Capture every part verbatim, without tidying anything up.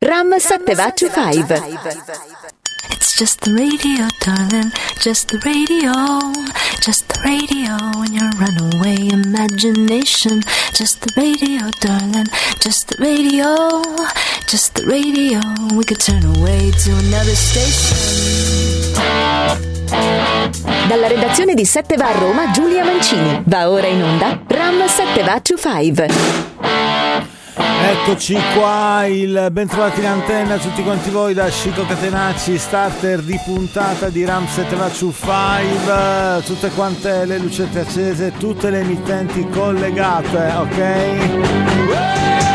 Ram settecentoventucinque. It's just the radio, darling, just the radio, just the radio in your runaway imagination. Just the radio, darling, just the radio, just the radio. We could turn away to another station. Dalla redazione di sette va a Roma, Giulia Mancini. Va ora in onda Ram settecentoventucinque. Eccoci qua, il bentrovati in antenna a tutti quanti voi da Chico Catenacci, starter di puntata di Ram settecentoventucinque, tutte quante le lucette accese, tutte le emittenti collegate, ok?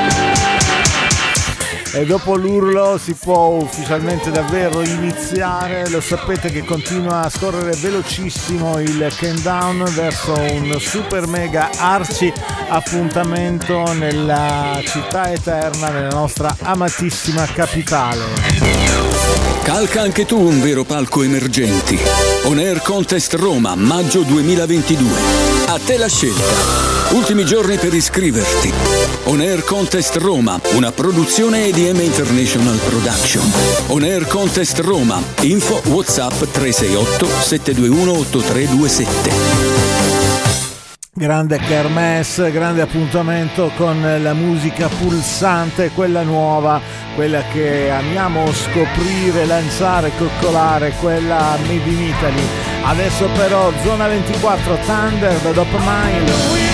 E dopo l'urlo si può ufficialmente davvero iniziare. Lo sapete che continua a scorrere velocissimo il countdown verso un super mega arci appuntamento nella città eterna, nella nostra amatissima capitale. Calca anche tu un vero palco emergenti. On Air Contest Roma, maggio duemilaventidue. A te la scelta. Ultimi giorni per iscriverti. On Air Contest Roma, una produzione E D M International Production. On Air Contest Roma, info WhatsApp tre sei otto sette due uno otto tre due sette. Grande kermesse, grande appuntamento con la musica pulsante, quella nuova, quella che amiamo scoprire, lanciare, coccolare, quella made in Italy. Adesso però Zona ventiquattro, Thunder da Dopamine.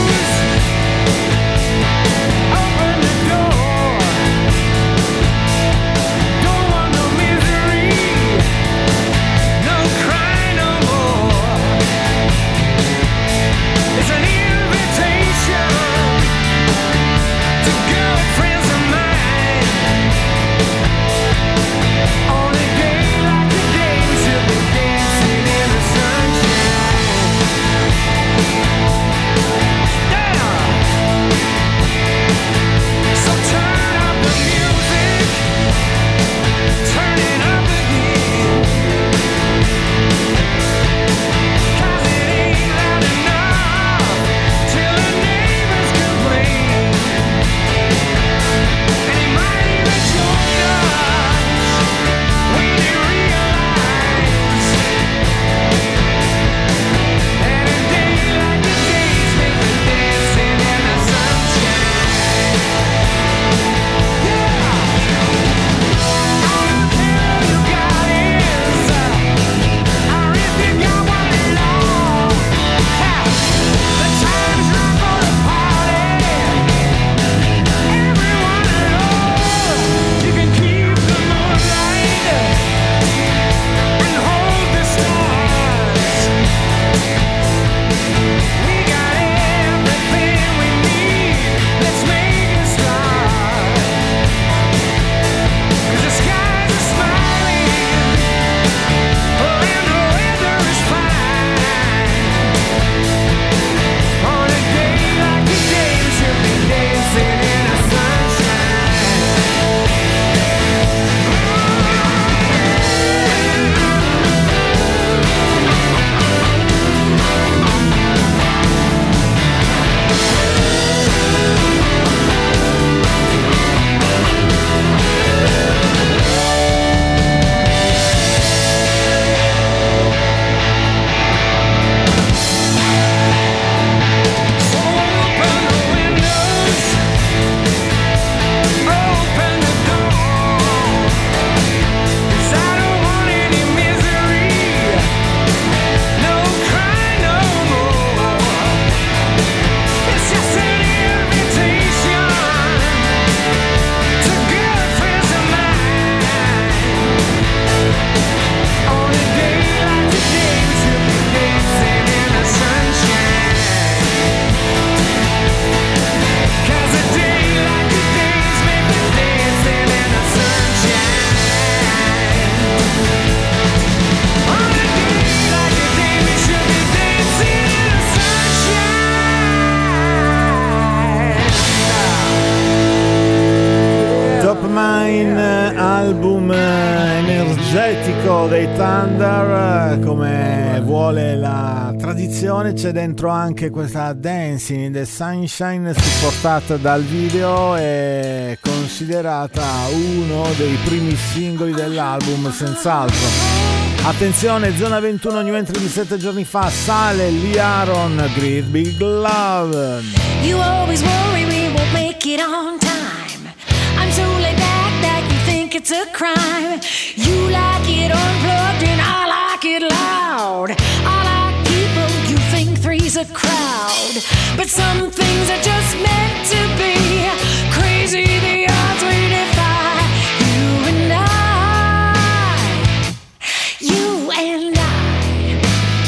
Album energetico dei Thunder, come vuole la tradizione edizione c'è dentro anche questa Dancing in the Sunshine, supportata dal video e considerata uno dei primi singoli dell'album, senz'altro. Attenzione, Zona ventuno New Entry di sette giorni fa, sale Lee Aaron, Great Big Love. You always worry we won't make it on time. I'm so laid back that you think it's a crime. You like it unplugged and I like it loud. I like people, you think three's a crowd. But some things are just meant to be. Crazy the odds we defy. You and I, you and I.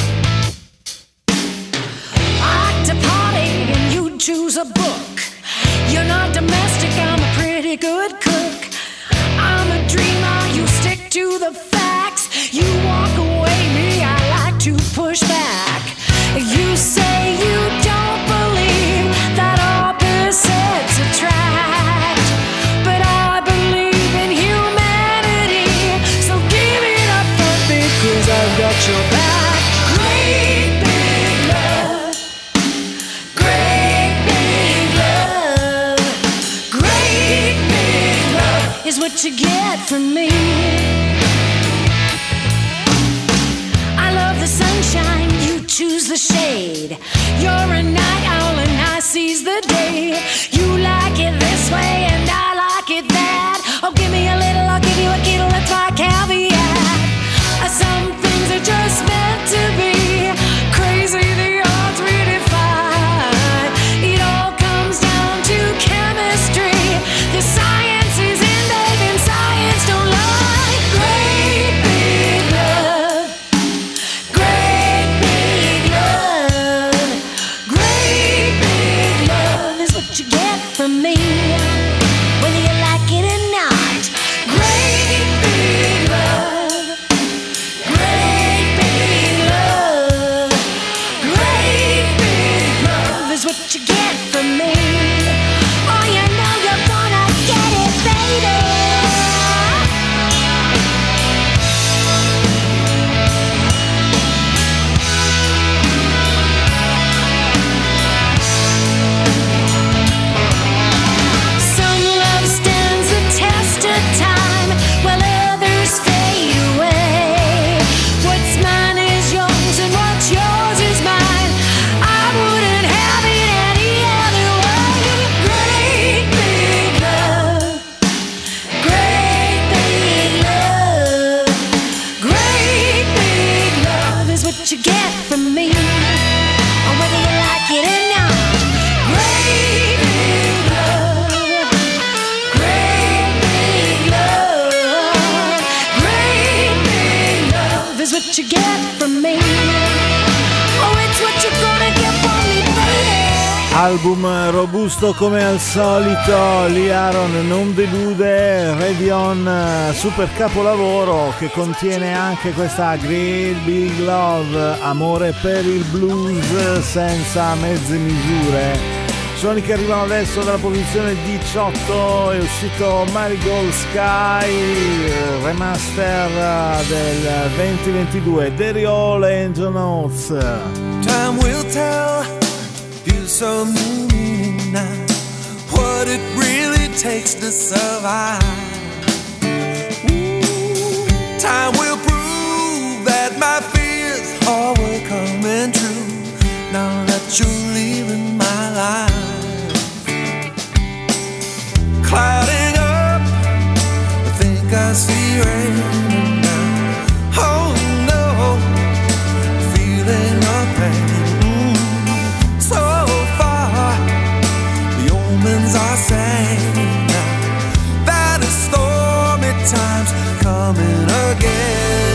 I like to party and you choose a book. You're not domestic, I'm a pretty good cook. I'm a dreamer, you stick to the facts. You walk away, me, I like to push back. You say you don't believe that opposites attract, but I believe in humanity, so give it up for me, 'cause I've got your back. Great big love, great big love, great big love is what you get from me. I love the sunshine, you choose the shade. You're a night owl and I seize the day. You like it this way and I like it that. Oh, give me a little, I'll give you a kittle, let's try caveat. Some things are just meant to be. Crazy the odds we defy. It all comes down to chemistry. The science is in, babe, and science don't lie. Great big love, great big love, great big love is what you get from me, whether you like it or not. Great big love, great big love, great big love is what you get from me. Oh, you know you're gonna get it, baby. Some love stands the test of time, while others fade away. What's mine is yours and what's yours is mine. I wouldn't have it any other way. Great big love, great big love, great big love is what you get from me, or whether you like it or not. Great big love, great big love, great big love is what you get from me. Oh, it's what you're gonna get from me, baby. Album robusto come al solito, Lee Aaron non delude, Ready On, super capolavoro che contiene anche questa Great Big Love, amore per il blues senza mezze misure. Suoni che arrivano adesso dalla posizione diciotto, è uscito Marigold Sky, remaster del duemilaventidue, Daryl Angel Notes. Time will tell, you so meaning now, what it really takes to survive. Ooh, time will prove that my fears all were coming true, now that you're leaving my life. Clouding up, I think I see rain now. Oh no, feeling no pain. Mm, so far, the omens are saying now that a stormy time's coming again.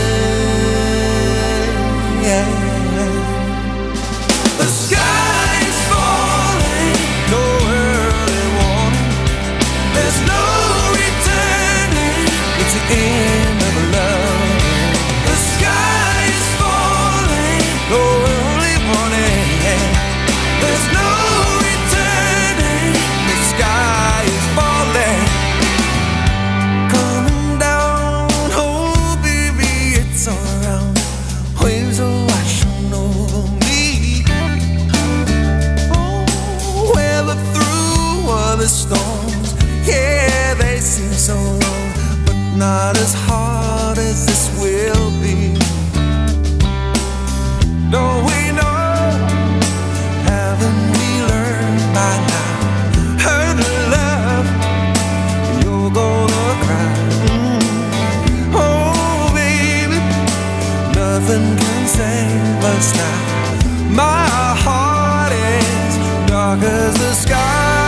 Yeah. The sky is falling, no early warning. There's no returning, it's the end of love. The sky is falling, no early warning. There's no returning, the sky is falling. Coming down, hold but not as hard as this will be. Don't we know, haven't we learned by now? Hurt love, you're gonna cry. Mm. Oh baby, nothing can save us now. My heart is dark as the sky.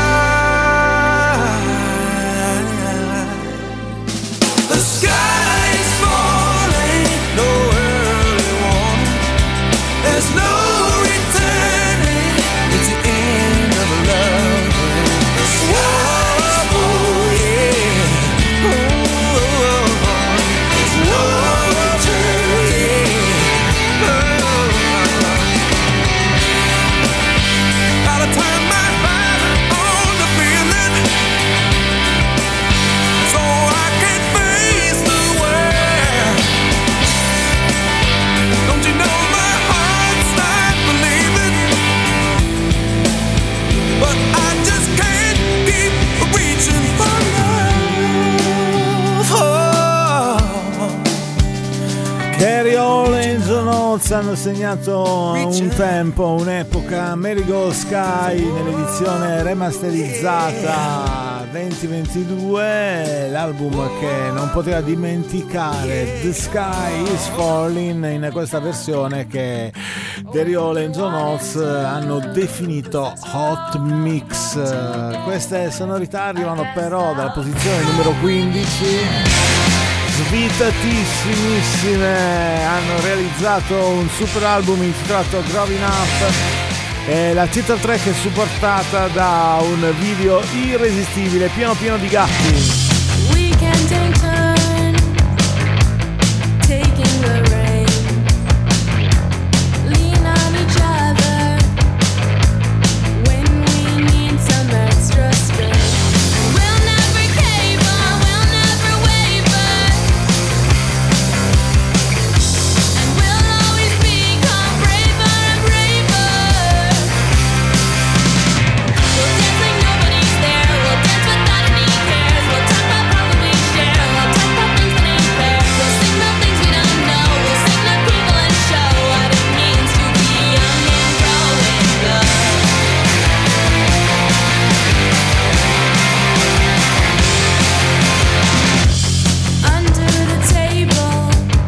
The sky is falling, no early warning. There's no returning, it's the end of love. The sky is falling, oh, oh, oh. There's no returning, oh, oh. Gotta turn my back on the feeling, so I can face the world. Don't you know my heart's not believing, but I just can't keep reaching for love. Oh. Carry All Angel Notes hanno segnato un tempo, un'epoca. Marigold Sky nell'edizione remasterizzata venti ventidue, l'album che non poteva dimenticare The Sky is Falling in questa versione che Carry All Angel Notes hanno definito Hot Mix. Queste sonorità arrivano però dalla posizione numero quindici, svitatissimissime. Hanno realizzato un super album intitolato Growing Up e la title track è supportata da un video irresistibile pieno pieno di gatti. We can take turns taking the rain, lean on each other when we need some extra strength. We'll never cave on, we'll never waver, and we'll always become braver and braver. We'll dance like nobody's there, we'll dance without any cares, we'll talk about problems we share, we'll talk about things that ain't fair, we'll sing about things we don't know, we'll sing to people and show what it means to be young and growing up. Under the table,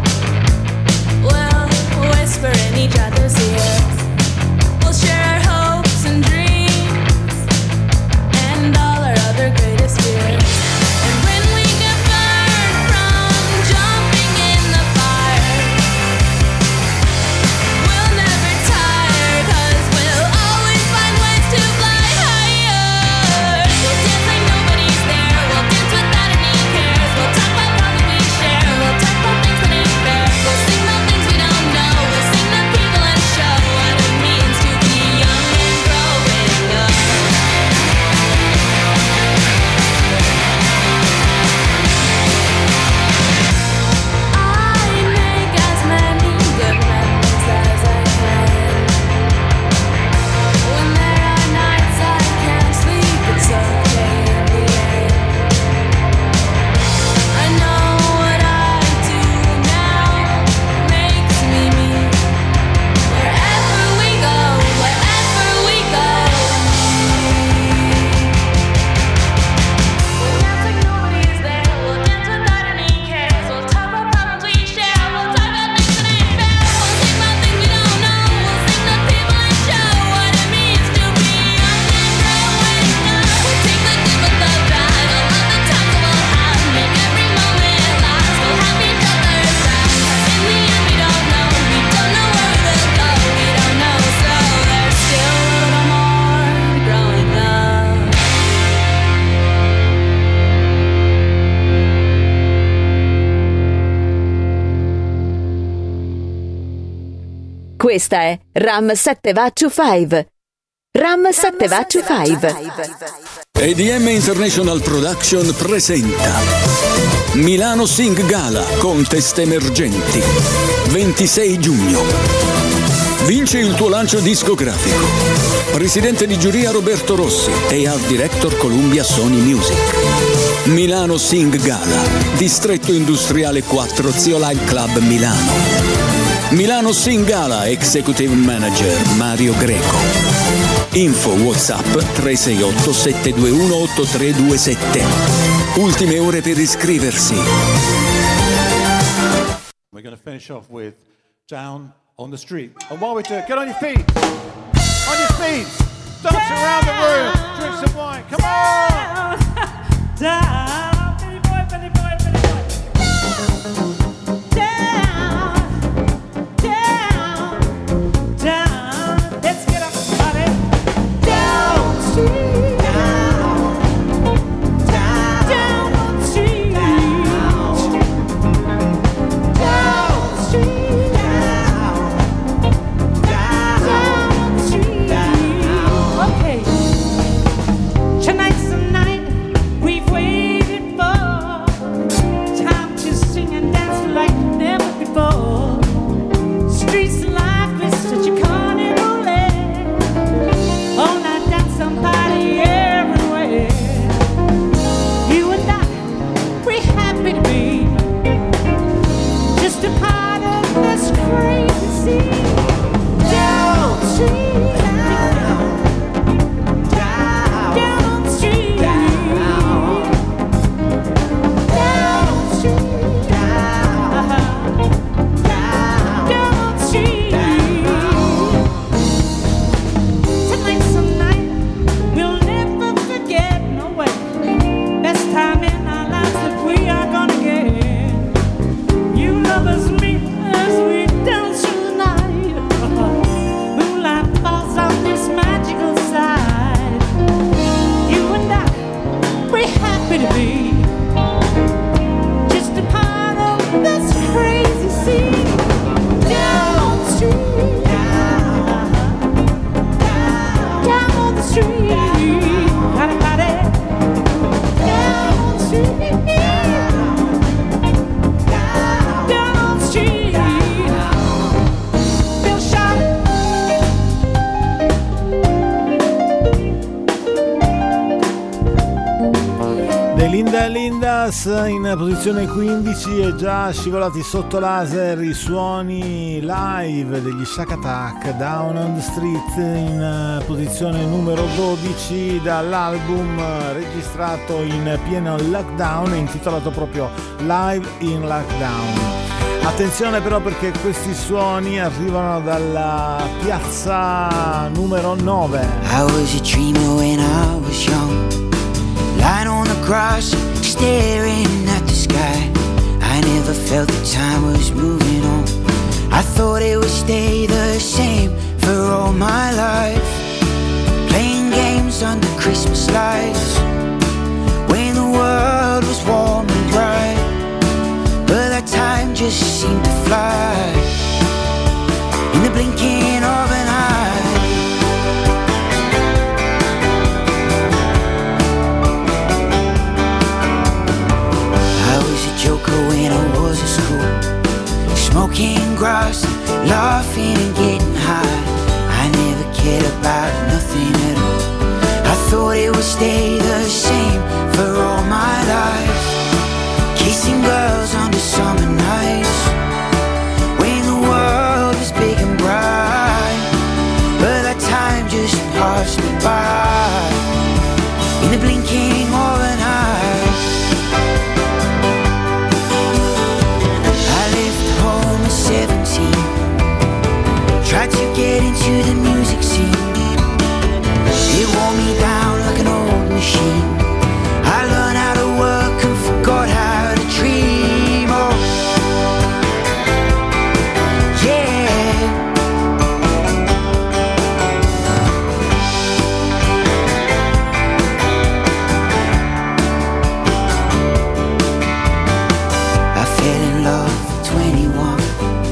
we'll whisper in each other's ears, we'll share our hopes and dreams and all our other greatest fears. And when we get burned from jumping in the fire, we'll never tire, 'cause we'll always find ways to fly higher. We'll dance like nobody's there, we'll dance without any cares, we'll talk about problems we share, we'll talk about things that ain't fair, we'll sing about things we don't know, we'll sing to people and show what it means to be young and growing up. I make as many good memories as I can. When there are nights I can't sleep, it's okay in the end. I know what I do now makes me me. Wherever we go, wherever we go. We'll dance like nobody's there, we'll dance without any cares, we'll talk about problems we share, we'll talk about things that ain't fair, we'll sing about things we don't know, we'll sing to people and show what it means to be young and growing up. We'll take the good with the bad, all of the times that we'll have, make every moment last, we'll have each other's back. In the end we don't know, we don't know where we'll go, we don't know, so there's still a little more growing up. Questa è Ram sette Vaccio cinque. Ram sette Vaccio cinque. A D M International Production presenta Milano Sing Gala Contest Emergenti ventisei giugno. Vince il tuo lancio discografico. Presidente di giuria Roberto Rossi e Art Director Columbia Sony Music. Milano Sing Gala, Distretto Industriale quattro, Zio Line Club Milano. Milano Sing Gala, Executive Manager Mario Greco. Info WhatsApp tre sei otto sette due uno otto tre due sette. Ultime ore per iscriversi. We're going to finish off with Down on the Street. And while we do it, get on your feet. On your feet. Dance around the room. Drink some wine. Come on. Down, Billy boy, Billy boy, Billy boy. Down, down, down. Let's get up, everybody. Down the street, down, down, down the street, down, down the street, down, down, down the street, down. Okay. Tonight's the night we've waited for, time to sing and dance like never before. Streets alive with such a carnival air. All night dance, somebody everywhere. You and I, we're happy to be just a part of this crazy scene. Down the street, down, down, down the street. To be just a part of this crazy scene. Down the street, down, down, down the street. Party, party. Down the street, down, down, down the street. Bill Sharp. Linda Lindas in posizione quindici e già scivolati sotto laser i suoni live degli Shack Attack. Down on the Street in posizione numero dodici dall'album registrato in pieno lockdown e intitolato proprio Live in Lockdown. Attenzione però, perché questi suoni arrivano dalla piazza numero nove. I was a dreamer when I was young, lying on the grass, staring at the sky. I never felt the time was moving on. I thought it would stay the same for all my life, playing games under Christmas lights when the world was warm and bright. But that time just seemed to fly in the blinking of an eye. Joker when I was at school, smoking grass, laughing and getting high. I never cared about nothing at all. I thought it would stay the same for all my life, kissing girls under summer nights when the world was big and bright. But that time just passed me by in the blinking of an eye. seventeen, tried to get into the music scene. It wore me down like an old machine. I learned how to work and forgot how to dream. Oh, yeah. I fell in love at twenty-one,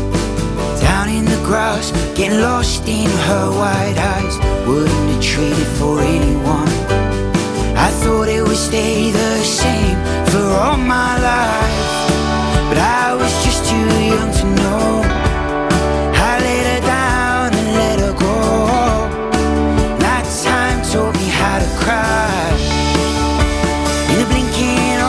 grass, getting lost in her wide eyes. Wouldn't have traded for anyone. I thought it would stay the same for all my life, but I was just too young to know. I let her down and let her go. That time taught me how to cry in the blinking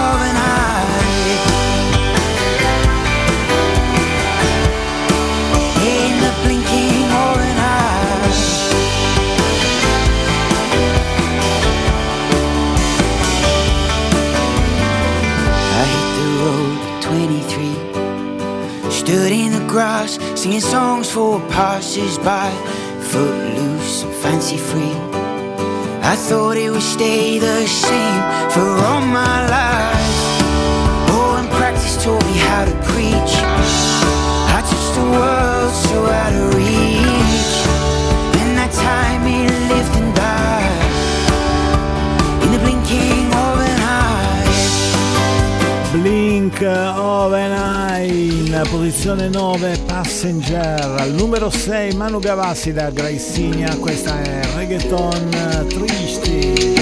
Stood in the grass, singing songs for passers-by. Footloose and fancy free. I thought it would stay the same for all my life. Oh, and practice taught me how to preach. I touched the world so out of reach. In that time it lived and died in the blinking of an eye. Blink of an Eye, in posizione nove, Passenger. Al numero sei, Manu Gavassi da Graisinha. Questa è Reggaeton Tristi.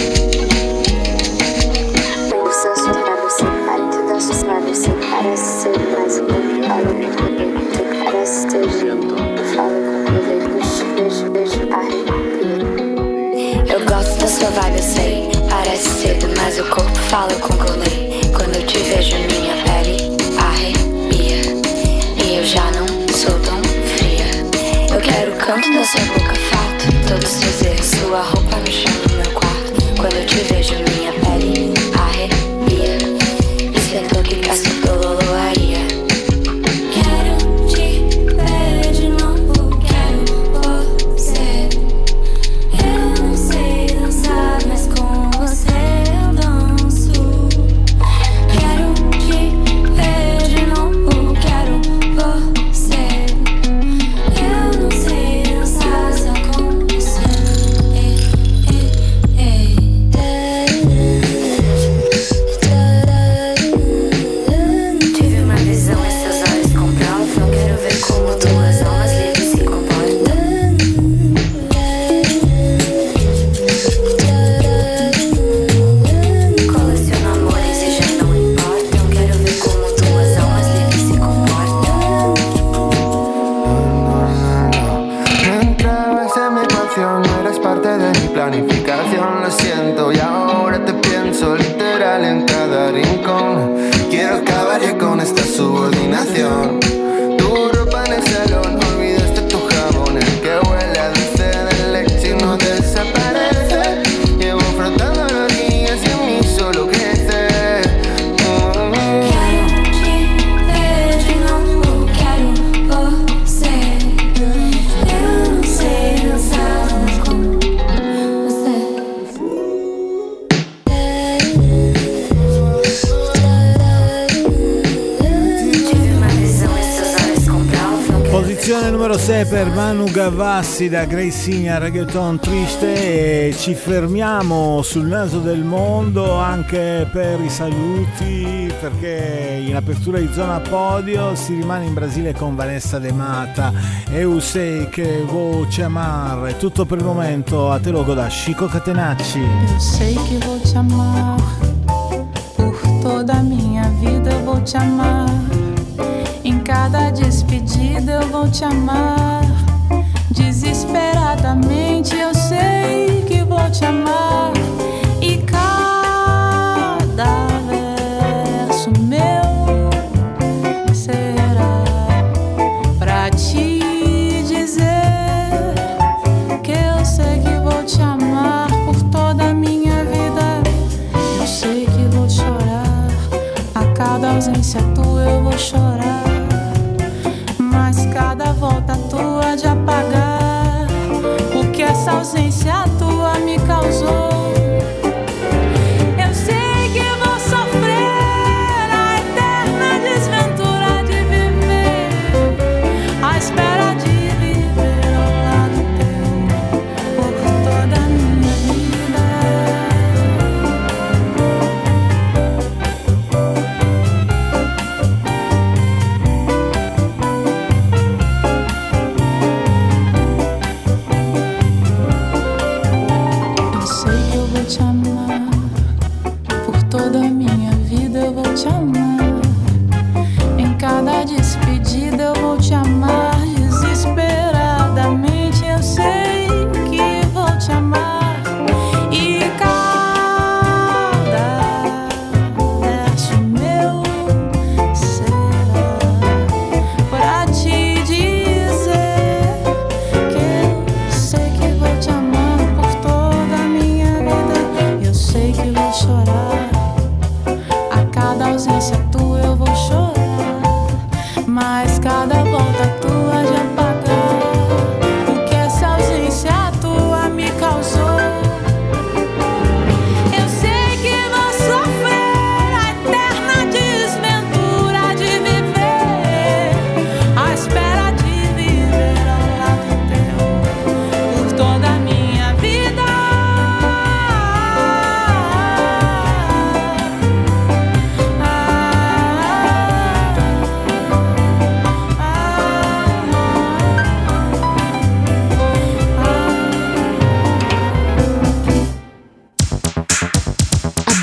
Eu gosto da sua vibe, eu sei. Parece cedo, mas o corpo fala, eu concordei. Quando eu te vejo, minha pele arrepia. E eu já não sou tão fria. Eu quero o canto da sua boca, fato. Todos seus erros, sua roupa no chão do meu quarto. Quando eu te vejo, minha pele arrepia. E sinto que peço dolororia. Quero te ver de novo, quero você. Eu não sei dançar, mas com você eu danço. Quero te ver de novo, quero você. Eu não sei dançar só com você. Ei, ei, ei. Tive uma visão e seus olhos comprovam. Quero ver como duas almas livres se comportam. Coleciono amores e já não importam. Quero ver como duas almas livres se comportam. No entrabas en mi ecuación, no eras parte de mi planificación. Lo siento y ahora te pienso literal en cada rincón. Quiero acabar ya con esta subordinación. Tu ropa en el salón, olvidaste tu jabón, el que huele a dulce de leche y no desaparece. Llevo frotando los días y en mí solo crece. Mm. Quero te ver de novo, quero você. Eu não sei dançar com você. Tive uma visão e seus olhos comprovam. Posizione numero sei per Manu Gavassi da Graisinha, Reggaeton Triste. E ci fermiamo sul naso del mondo anche per i saluti, perché in apertura di zona podio si rimane in Brasile con Vanessa De Mata. Eu sei che vou te amar. È tutto per il momento, a te logo da Chico Catenacci. Eu sei que vou te amar, por toda a minha vida eu vou te amar. Em cada despedida eu vou te amar. Desesperadamente eu sei que vou te amar. E cada verso meu será pra te dizer que eu sei que vou te amar por toda a minha vida. Eu sei que vou chorar, a cada ausência tua eu vou chorar. Mas cada volta tua de apagar o que essa ausência tua me causou. Eu sei que vou sofrer a eterna desventura de viver, à espera de viver ao lado teu por toda a minha vida. Eu sei que eu vou te amar, por toda a minha vida eu vou te amar. Em cada despedida eu vou te amar. Desesperadamente eu sei que vou te amar. E cada verso meu será pra te dizer que eu sei que vou te amar por toda a minha vida. Eu sei que vou chorar, a cada ausência tua eu vou chorar. Mas cada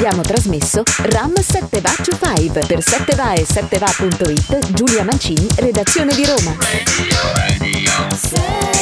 abbiamo trasmesso Ram sette va to cinque. Per sette va e sette va punto it, Giulia Mancini, redazione di Roma. Radio, radio.